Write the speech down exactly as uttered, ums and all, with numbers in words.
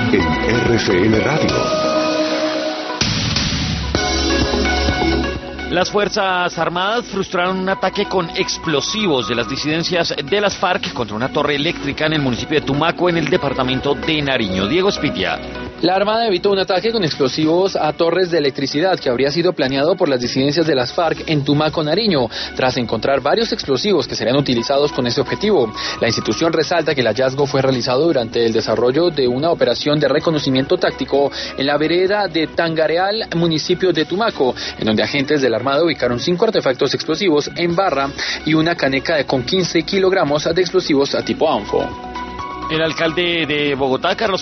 en R C N Radio. Las Fuerzas Armadas frustraron un ataque con explosivos de las disidencias de las FARC contra una torre eléctrica en el municipio de Tumaco, en el departamento de Nariño. Diego Espitia. La Armada evitó un ataque con explosivos a torres de electricidad que habría sido planeado por las disidencias de las FARC en Tumaco, Nariño, tras encontrar varios explosivos que serían utilizados con ese objetivo. La institución resalta que el hallazgo fue realizado durante el desarrollo de una operación de reconocimiento táctico en la vereda de Tangareal, municipio de Tumaco, en donde agentes de la Armada ubicaron cinco artefactos explosivos en barra y una caneca de con quince kilogramos de explosivos a tipo ANFO. El alcalde de Bogotá, Carlos